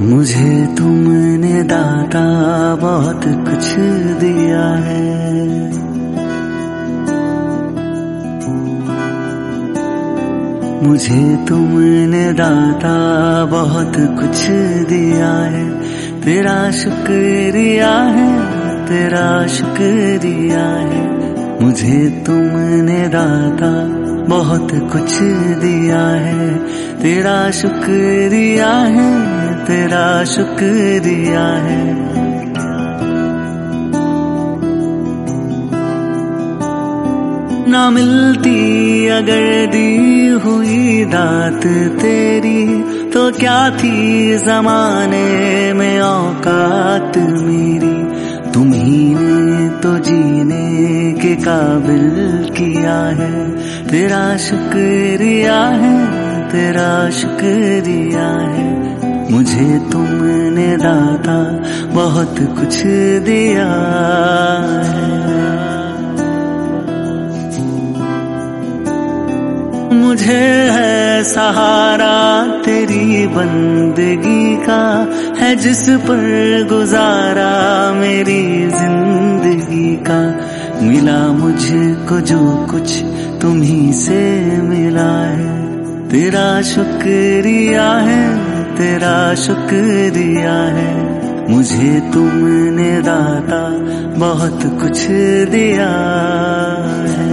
मुझे तुमने दाता बहुत कुछ दिया है। मुझे तुमने दाता बहुत कुछ दिया है। तेरा शुक्रिया है, तेरा शुक्रिया है। मुझे तुमने दाता बहुत कुछ दिया है। तेरा शुक्रिया है, तेरा शुक्रिया है। ना मिलती अगर दी हुई दात तेरी, तो क्या थी ज़माने में औकात मेरी। तुम्ही ने तो जीने के काबिल किया है। तेरा शुक्रिया है, तेरा शुक्रिया है। मुझे तुमने दाता बहुत कुछ दिया है। मुझे है सहारा तेरी बंदगी का, है जिस पर गुजारा मेरी जिंदगी का। मिला मुझको जो कुछ तुम्ही से मिला है। तेरा शुक्रिया है, तेरा शुक्रिया है। मुझे तुमने दाता बहुत कुछ दिया है।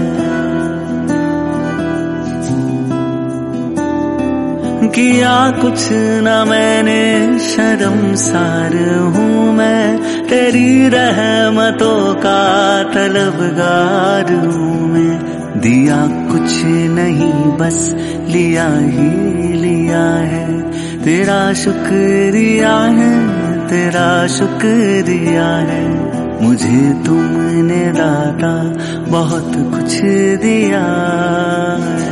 किया कुछ न मैंने, शर्मसार हूँ मैं। तेरी रहमतों का तलबगार हूँ मैं। दिया कुछ नहीं बस लिया ही लिया है। तेरा शुक्रिया है, तेरा शुक्रिया है। मुझे तुमने दाता बहुत कुछ दिया है।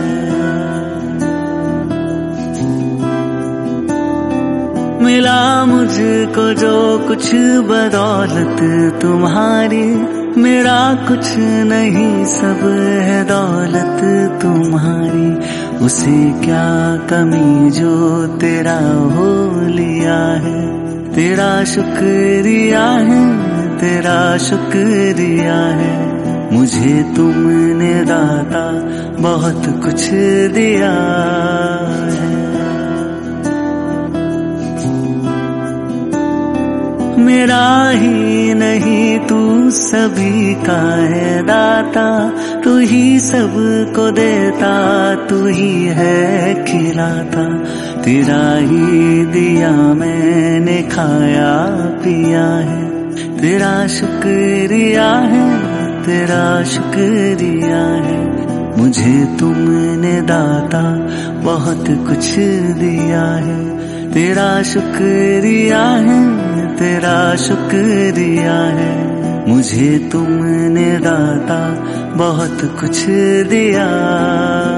मिला मुझको जो कुछ बदौलत तुम्हारी, मेरा कुछ नहीं सब है दौलत तुम्हारी। उसे क्या कमी जो तेरा हो लिया है। तेरा शुक्रिया है, तेरा शुक्रिया है। मुझे तुमने दाता बहुत कुछ दिया है। मेरा ही नहीं तू सभी का है दाता। तू ही सबको देता, तू ही है खिलाता। तेरा ही दिया मैंने खाया पिया है। तेरा शुक्रिया है, तेरा शुक्रिया है। मुझे तुमने दाता बहुत कुछ दिया है। तेरा शुक्रिया है, तेरा शुक्रिया है। मुझे तुमने दाता बहुत कुछ दिया।